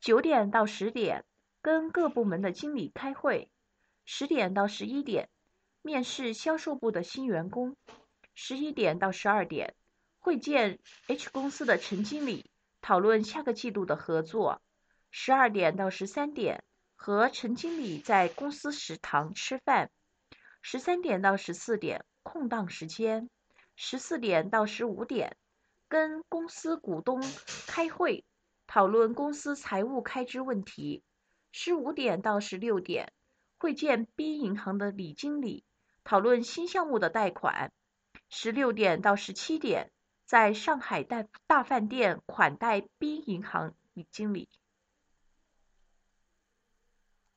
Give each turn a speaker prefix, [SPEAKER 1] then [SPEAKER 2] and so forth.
[SPEAKER 1] 9点到10点跟各部门的经理开会，10点到11点面试销售部的新员工，11点到12点会见 H 公司的陈经理，讨论下个季度的合作，12点到13点和陈经理在公司食堂吃饭，13点到14点空档时间，14点到15点跟公司股东开会，讨论公司财务开支问题，15点到16点会见 B 银行的李经理，讨论新项目的贷款，16点到17点在上海大饭店款待 B 银行李经理。